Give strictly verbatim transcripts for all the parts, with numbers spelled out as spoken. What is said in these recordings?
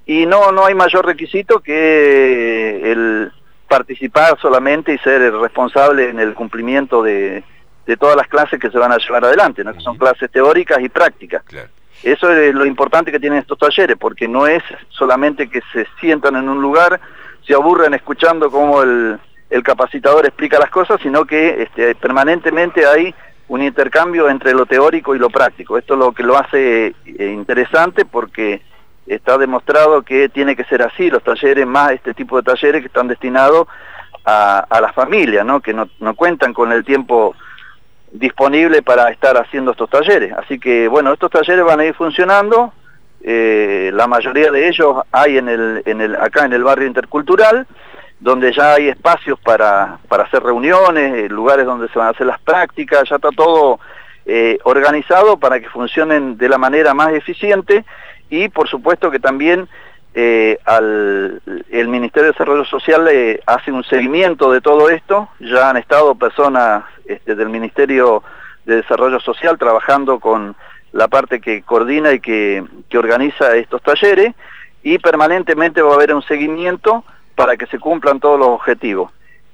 y no, no hay mayor requisito que el participar solamente y ser el responsable en el cumplimiento de, de todas las clases que se van a llevar adelante, ¿no? Que son clases teóricas y prácticas. Claro. Eso es lo importante que tienen estos talleres, porque no es solamente que se sientan en un lugar, se aburren escuchando cómo el, el capacitador explica las cosas, sino que este, permanentemente hay un intercambio entre lo teórico y lo práctico. Esto es lo que lo hace eh, interesante, porque está demostrado que tiene que ser así, los talleres, más este tipo de talleres que están destinados a, a las familias, ¿no? Que no, no cuentan con el tiempo disponible para estar haciendo estos talleres. Así que, bueno, estos talleres van a ir funcionando, eh, la mayoría de ellos hay en el, en el, acá en el barrio intercultural, donde ya hay espacios para, para hacer reuniones, lugares donde se van a hacer las prácticas, ya está todo eh, organizado para que funcionen de la manera más eficiente, y por supuesto que también eh, al, el Ministerio de Desarrollo Social eh, hace un seguimiento de todo esto. Ya han estado personas este, del Ministerio de Desarrollo Social trabajando con la parte que coordina y que, que organiza estos talleres, y permanentemente va a haber un seguimiento para que se cumplan todos los objetivos.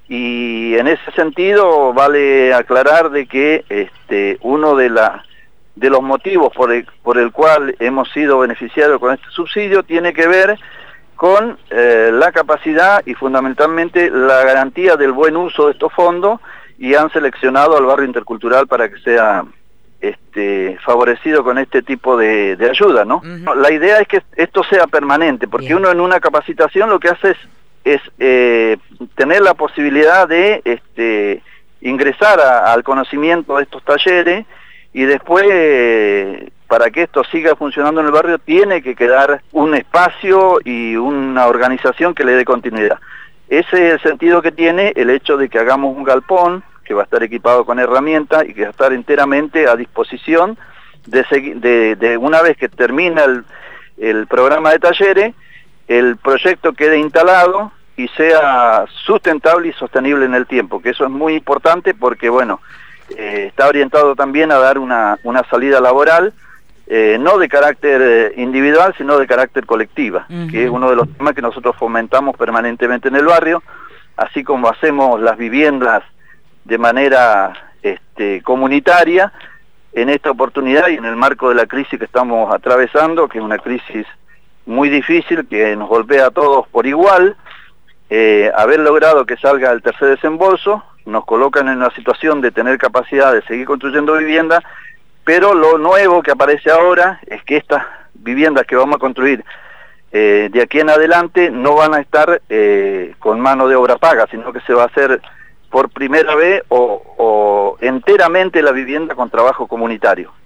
Y en ese sentido vale aclarar de que este, uno de, la, de los motivos por el, por el cual hemos sido beneficiarios con este subsidio tiene que ver con eh, la capacidad y fundamentalmente la garantía del buen uso de estos fondos, y han seleccionado al barrio intercultural para que sea este, favorecido con este tipo de, de ayuda, ¿no? Uh-huh. La idea es que esto sea permanente, porque Bien. Uno en una capacitación lo que hace es es eh, tener la posibilidad de este, ingresar a, al conocimiento de estos talleres, y después eh, para que esto siga funcionando en el barrio tiene que quedar un espacio y una organización que le dé continuidad. Ese es el sentido que tiene el hecho de que hagamos un galpón que va a estar equipado con herramientas y que va a estar enteramente a disposición de, de, de una vez que termina el, el programa de talleres, el proyecto quede instalado y sea sustentable y sostenible en el tiempo, que eso es muy importante porque, bueno, eh, está orientado también a dar una, una salida laboral, eh, no de carácter individual, sino de carácter colectiva, uh-huh. que es uno de los temas que nosotros fomentamos permanentemente en el barrio, así como hacemos las viviendas de manera este, comunitaria. En esta oportunidad y en el marco de la crisis que estamos atravesando, que es una crisis muy difícil, que nos golpea a todos por igual, eh, haber logrado que salga el tercer desembolso, nos colocan en una situación de tener capacidad de seguir construyendo viviendas, pero lo nuevo que aparece ahora es que estas viviendas que vamos a construir eh, de aquí en adelante no van a estar eh, con mano de obra paga, sino que se va a hacer por primera vez o, o enteramente la vivienda con trabajo comunitario.